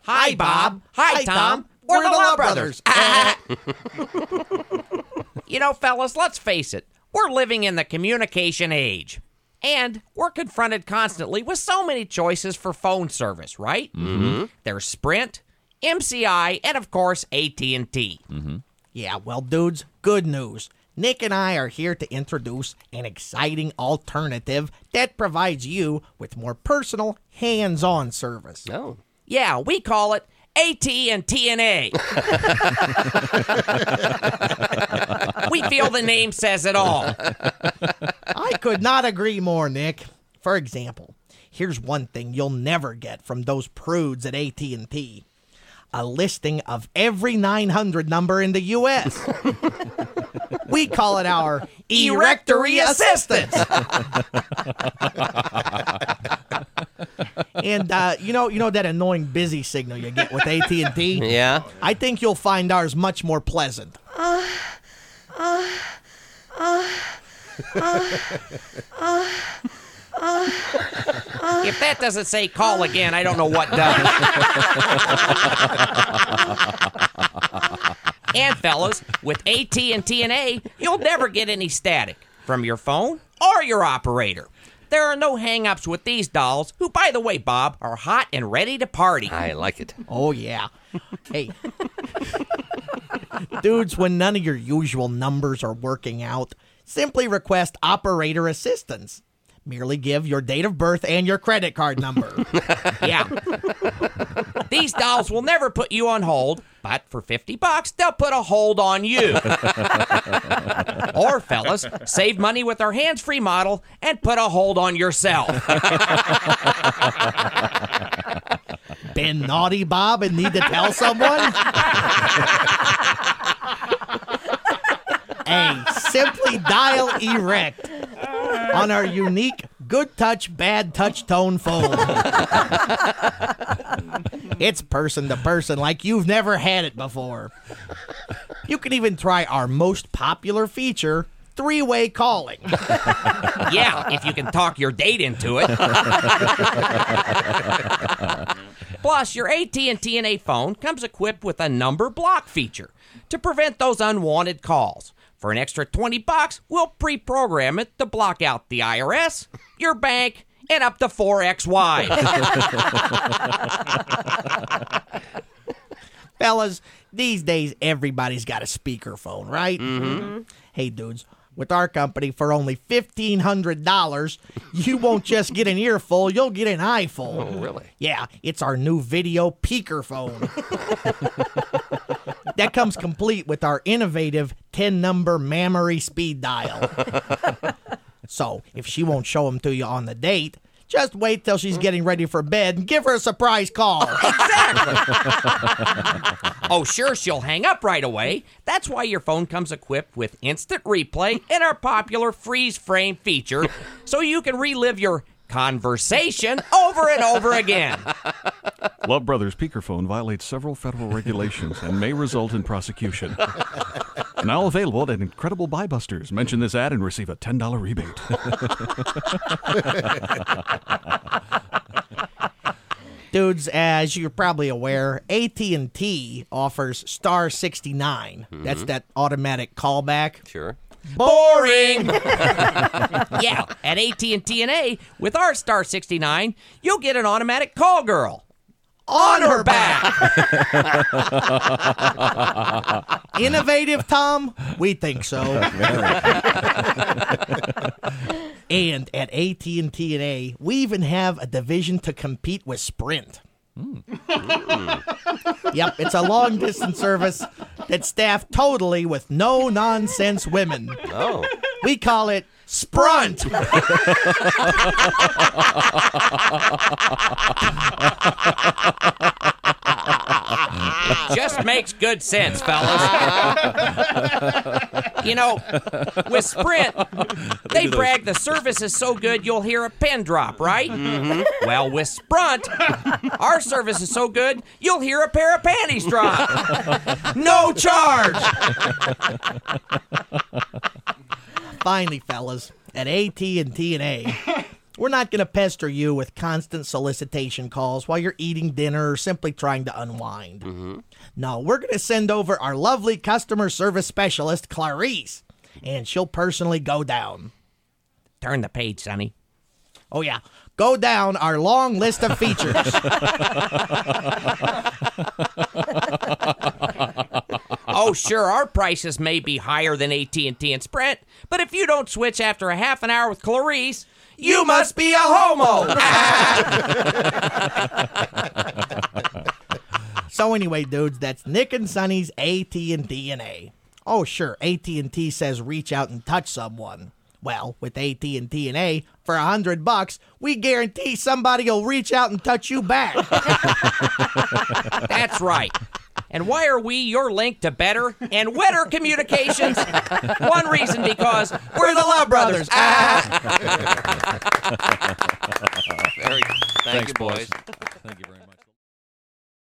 Hi, Bob. Hi, Tom. We're the Love Brothers. You know, fellas, let's face it. We're living in the communication age. And we're confronted constantly with so many choices for phone service, right? Mm-hmm. There's Sprint, MCI, and of course, AT&T. Mm-hmm. Yeah, well, dudes, good news. Nick and I are here to introduce an exciting alternative that provides you with more personal, hands-on service. Oh. Yeah, we call it AT&T&A. We feel the name says it all. I could not agree more, Nick. For example, here's one thing you'll never get from those prudes at AT&T. A listing of every 900 number in the U.S. We call it our Erectory Assistance. And you know that annoying busy signal you get with AT&T? Yeah? I think you'll find ours much more pleasant. If that doesn't say call again, I don't know what does. And fellas, with AT&T&A, you'll never get any static from your phone or your operator. There are no hang-ups with these dolls, who, by the way, Bob, are hot and ready to party. I like it. Oh, yeah. Hey. Dudes, when none of your usual numbers are working out, simply request operator assistance. Merely give your date of birth and your credit card number. Yeah. These dolls will never put you on hold, but for $50, they'll put a hold on you. Or, fellas, save money with our hands-free model and put a hold on yourself. Been naughty, Bob, and need to tell someone? Hey, simply dial erect on our unique good touch, bad touch tone phone. It's person to person like you've never had it before. You can even try our most popular feature, three-way calling. Yeah, if you can talk your date into it. Plus, your AT&T&A phone comes equipped with a number block feature to prevent those unwanted calls. For an extra $20, we'll pre-program it to block out the IRS, your bank, and up to 4 ex-wives. Fellas, these days everybody's got a speakerphone, right? Mm-hmm. Hey, dudes, with our company for only $1,500, you won't just get an earful, you'll get an eyeful. Oh, really? Yeah, it's our new video peaker phone. That comes complete with our innovative 10-number mammary speed dial. So, if she won't show them to you on the date, just wait till she's getting ready for bed and give her a surprise call. Exactly. Oh, sure, she'll hang up right away. That's why your phone comes equipped with instant replay and our popular freeze frame feature, so you can relive your conversation over and over again. Love Brothers speakerphone violates several federal regulations and may result in prosecution. Now available at Incredible Buy Busters. Mention this ad and receive a $10 rebate. Dudes, as you're probably aware, AT&T offers Star 69. Mm-hmm. That's that automatic callback. Sure. Boring! Yeah, at AT&T&A, with our Star 69, you'll get an automatic call girl. On her back! Innovative, Tom? We think so. And at AT&T&A, we even have a division to compete with Sprint. Yep, it's a long-distance service that's staffed totally with no-nonsense women. Oh. We call it Sprunt. Just makes good sense, fellas. You know, with Sprint, they brag the service is so good you'll hear a pin drop, right? Mm-hmm. Well, with Sprunt, our service is so good you'll hear a pair of panties drop. No charge! Finally, fellas, at AT&T&A, We're not going to pester you with constant solicitation calls while you're eating dinner or simply trying to unwind. No, we're going to send over our lovely customer service specialist, Clarice, and she'll personally go down. Turn the page, Sonny. Oh, yeah. Go down our long list of features. Oh, sure, our prices may be higher than AT&T and Sprint, but if you don't switch after a half an hour with Clarice, you must be a homo. So anyway, dudes, that's Nick and Sonny's AT&T and A. Oh, sure, AT&T says reach out and touch someone. Well, with AT&T and A, for $100, we guarantee somebody will reach out and touch you back. That's right. And why are we your link to better and wetter communications? One reason, because we're the Love Brothers. Thank you, boys. Thank you.